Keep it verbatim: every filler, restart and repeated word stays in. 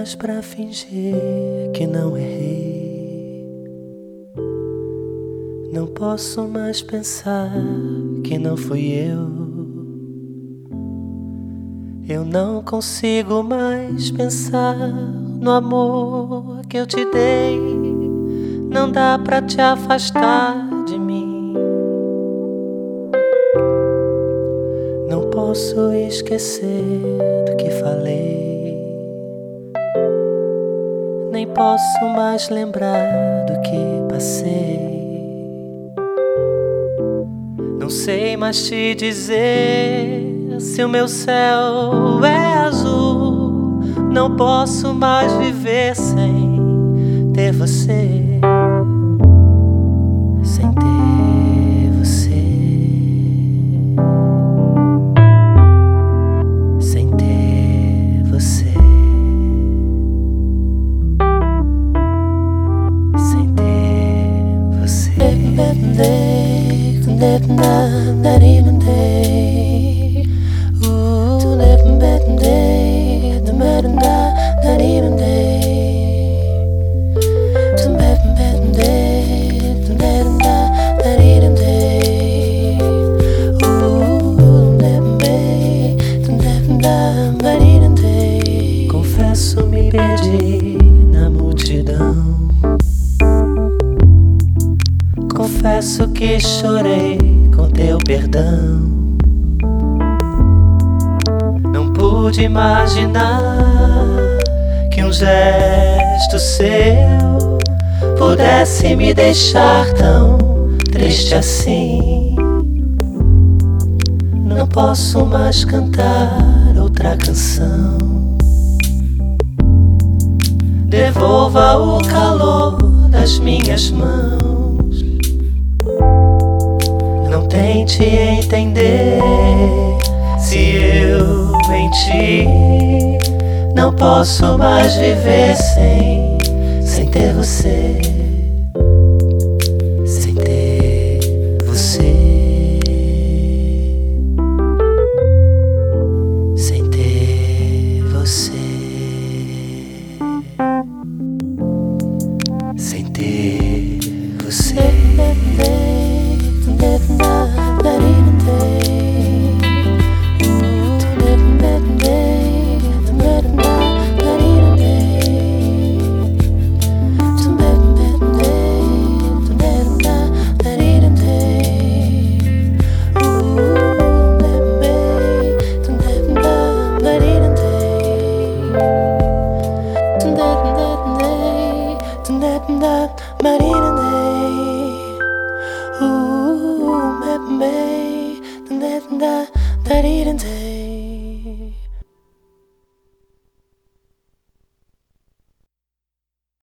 mais pra fingir que não errei. Não posso mais pensar que não fui eu. Eu não consigo mais pensar no amor que eu te dei. Não dá pra te afastar de mim. Não posso esquecer do que falei. Nem posso mais lembrar do que passei. Não sei mais te dizer se o meu céu é azul. Não posso mais viver sem ter você. Sem ter você. Sem ter você. Sem ter você. Not even day. Ooh, to live in bed and day. The matter not even day. To bed and bed and day. The matter not even day. Ooh, never day. To never not even day. Confesso, me perdi na multidão. Confesso que chorei com teu perdão. Não pude imaginar que um gesto seu pudesse me deixar tão triste assim. Não posso mais cantar outra canção. Devolva o calor das minhas mãos. Não tente entender se eu em ti não posso mais viver sem, sem ter você. Sem ter você. Sem ter você. Sem ter você. Not even day. To live in bed and day. The matter not even day. To bed and bed and day. The matter not even day. Ooh, never day. To never not even day. To never not day. To never not even day. Ooh, maybe, that that that that didn't take.